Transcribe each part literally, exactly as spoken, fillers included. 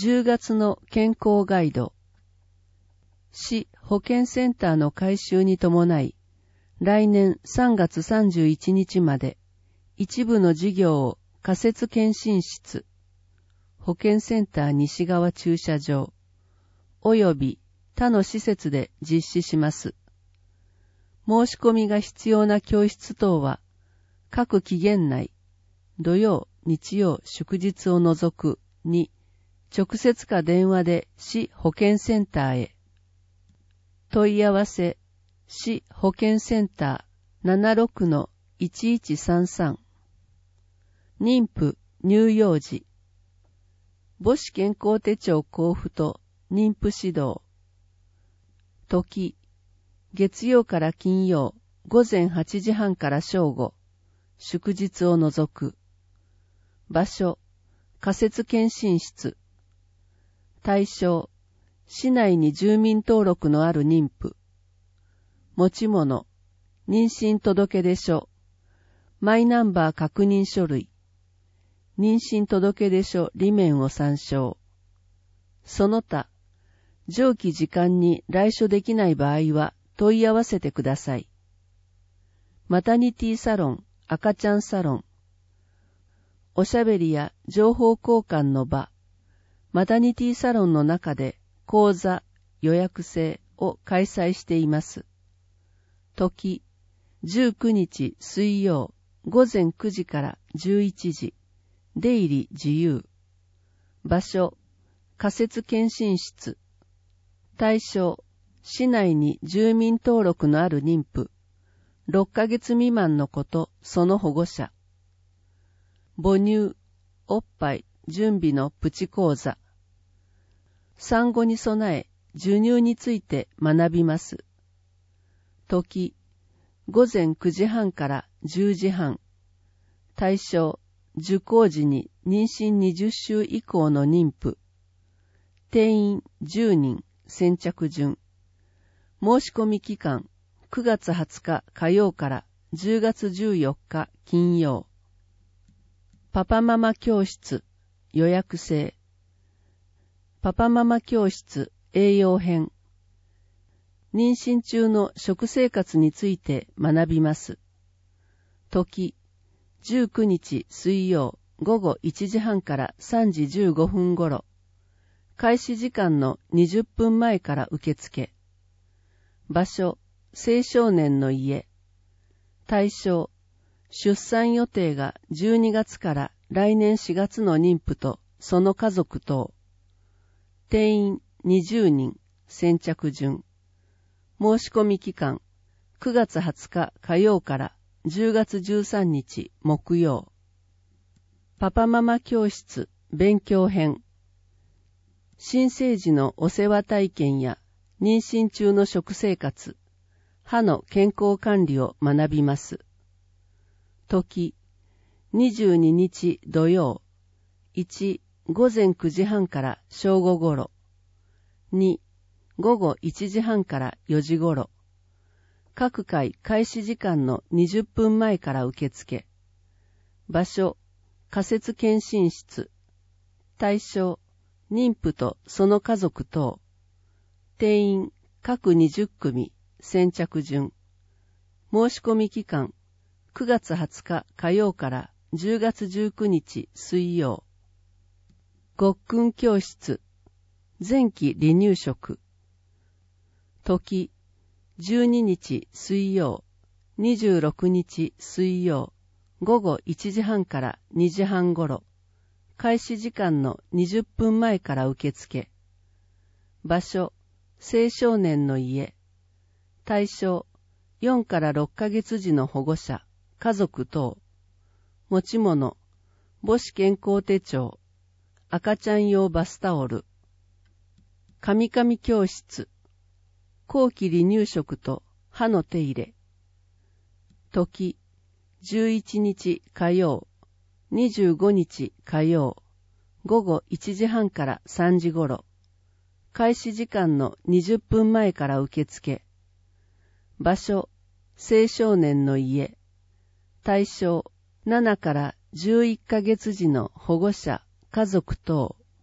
じゅうがつの健康ガイド。市保健センターの改修に伴い、来年さんがつさんじゅういちにちまで、一部の事業を仮設検診室、保健センター西側駐車場、および他の施設で実施します。申し込みが必要な教室等は、各期限内、土曜、日曜、祝日を除くに、直接か電話で市保健センターへ。問い合わせ、市保健センター ななろくのいちいちさんさん。妊婦、乳幼児。母子健康手帳交付と妊婦指導。時、月曜から金曜、午前はちじはんから正午、祝日を除く。場所、仮設検診室。対象、市内に住民登録のある妊婦。持ち物、妊娠届出書、マイナンバー確認書類、妊娠届出書裏面を参照。その他、上記時間に来所できない場合は問い合わせてください。マタニティサロン、赤ちゃんサロン。おしゃべりや情報交換の場、マタニティサロンの中で講座、予約制を開催しています。時、じゅうくにち水曜、午前くじからじゅういちじ、出入り自由。場所、仮設検診室。対象、市内に住民登録のある妊婦、ろっかげつ未満の子とその保護者。母乳、おっぱい、準備のプチ講座。産後に備え、授乳について学びます。時、午前くじはんからじゅうじはん。対象、受講時に妊娠にじゅっしゅう以降の妊婦。定員じゅうにん、先着順。申し込み期間、くがつはつか火曜からじゅうがつじゅうよっか金曜。パパママ教室、予約制。パパママ教室、栄養編。妊娠中の食生活について学びます。時、じゅうくにち水曜、午後いちじはんからさんじじゅうごふんごろ。開始時間のにじゅっぷんまえから受付。場所、青少年の家。対象、出産予定がじゅうにがつから来年しがつの妊婦とその家族等。定員にじゅうにん、先着順。申し込み期間、くがつはつか火曜からじゅうがつじゅうさんにち木曜。パパママ教室、勉強編。新生児のお世話体験や妊娠中の食生活、歯の健康管理を学びます。時、にじゅうににち土曜。いち、午前くじはんから正午ごろ。に、午後いちじはんからよじごろ。各回開始時間のにじゅっぷんまえから受付。場所、仮設検診室。対象、妊婦とその家族等。定員、各にじゅっくみ、先着順。申し込み期間、くがつはつか火曜からじゅうがつじゅうくにち水曜。ごっくん教室、前期離乳食。時、じゅうににち水曜、にじゅうろくにち水曜、午後いちじはんからにじはんごろ。開始時間のにじゅっぷんまえから受付。場所、青少年の家。対象、よんからろっかげつ児の保護者、家族等。持ち物、母子健康手帳、赤ちゃん用バスタオル。カミカミ教室、後期離乳食と歯の手入れ。時、じゅういちにち火曜、にじゅうごにち火曜、午後いちじはんからさんじごろ。開始時間のにじゅっぷんまえから受付。場所、青少年の家。対象、ななからじゅういっかげつ児の保護者、家族等。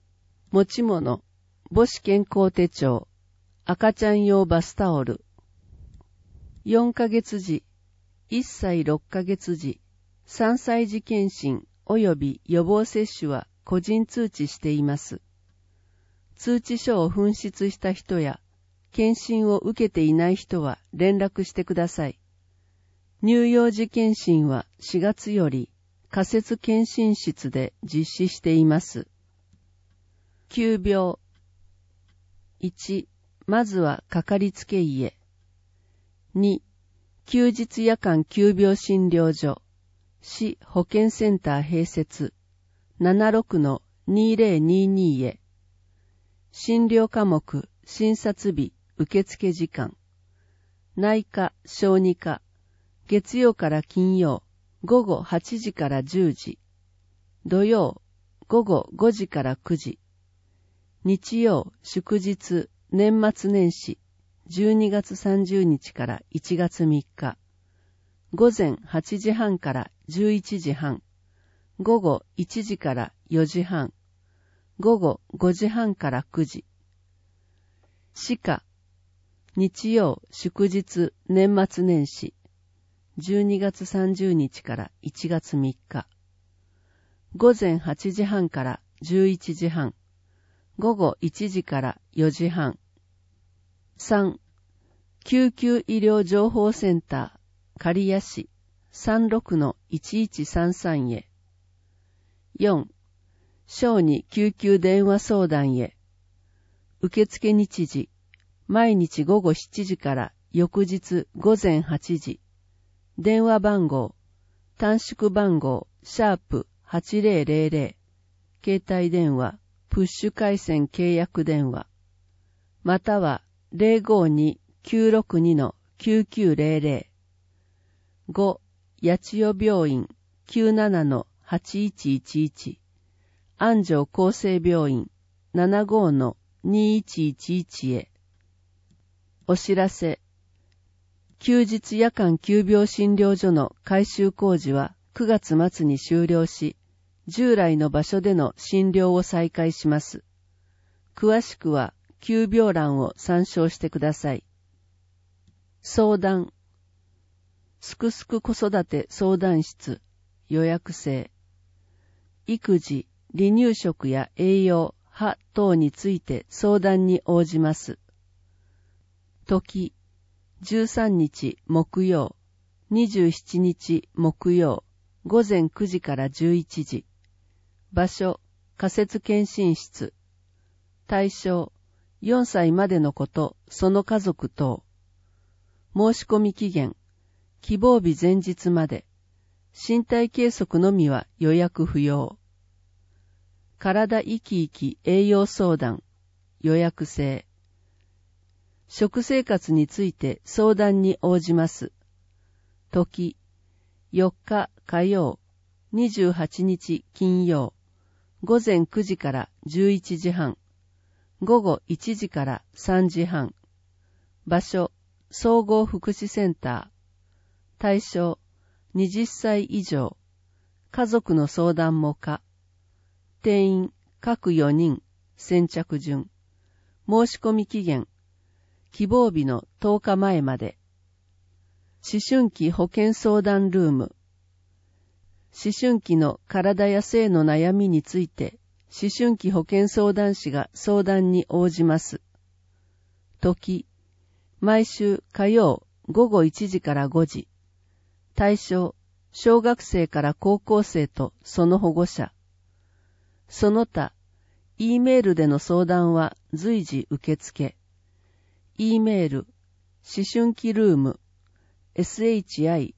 持ち物、母子健康手帳、赤ちゃん用バスタオル。よんかげつ児、いっさいろっかげつ児、さんさい児検診及び予防接種は個人通知しています。通知書を紛失した人や、検診を受けていない人は連絡してください。乳幼児検診はしがつより仮設検診室で実施しています。急病。いち、まずはかかりつけ医へ。に、休日夜間急病診療所、市保健センター併設 ななろくのにぜろにに へ。診療科目、診察日、受付時間。内科、小児科、月曜から金曜、ごごはちじからじゅうじ。土曜、ごごごじからくじ。日曜、祝日、年末年始、じゅうにがつさんじゅうにちからいちがつみっか。午前はちじはんからじゅういちじはん。午後いちじからよじはん。午後ごじはんからくじ。歯科、日曜、祝日、年末年始、じゅうにがつさんじゅうにちからいちがつみっか。午前はちじはんからじゅういちじはん。午後いちじからよじはん。さん、救急医療情報センター、刈谷市 さんろくのいちいちさんさん へ。よん、小児救急電話相談へ。受付日時、毎日ごごしちじから翌日ごぜんはちじ。電話番号、短縮番号、シャープはちぜろぜろぜろ。携帯電話、プッシュ回線契約電話。またはゼロごに きゅうろくに きゅうきゅうぜろぜろ。ご、八千代病院 きゅうななのはちいちいちいち。安城厚生病院 ななごのにいちいちいち へ。お知らせ。休日夜間急病診療所の改修工事はくがつ末に終了し、従来の場所での診療を再開します。詳しくは急病欄を参照してください。相談。すくすく子育て相談室、予約制。育児、離乳食や栄養、歯等について相談に応じます。時、じゅうさんにち木曜、にじゅうしちにち木曜、ごぜんくじからじゅういちじ。場所、仮設検診室。対象、よんさいまでの子とその家族等。申し込み期限、希望日前日まで。身体計測のみは予約不要。体生き生き栄養相談、予約制。食生活について相談に応じます。時、よっか火曜、にじゅうはちにち金曜、ごぜんくじからじゅういちじはん、ごごいちじからさんじはん。場所、総合福祉センター。対象、はたち以上。家族の相談も可。定員、各よにん。先着順。申し込み期限、希望日のとおかまえまで。思春期保健相談ルーム。思春期の体や性の悩みについて、思春期保健相談士が相談に応じます。時、毎週火曜ごごいちじからごじ。対象、小学生から高校生とその保護者。その他、E メールでの相談は随時受付。E メール、思春期ルーム、shi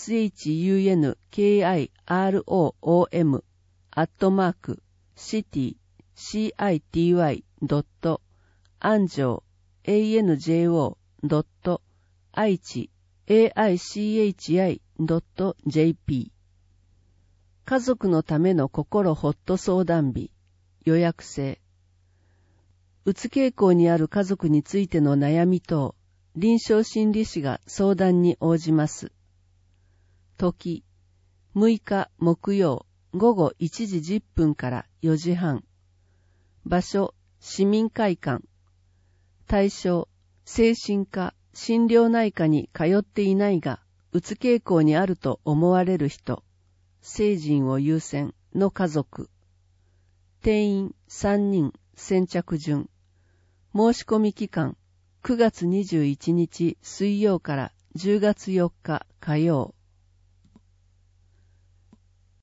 shunkiroom アットマーク city city ドット anjo anjo ドット aichi aichi ドット jp。 家族のための心ほっと相談日、予約制。うつ傾向にある家族についての悩み等、臨床心理士が相談に応じます。時、むいか木曜ごごいちじじゅっぷんからよじはん。 場所、市民会館。対象、精神科、心療内科に通っていないが、うつ傾向にあると思われる人。成人を優先の家族。定員さんにん、先着順。申し込み期間、くがつにじゅういちにち水曜からじゅうがつよっか火曜。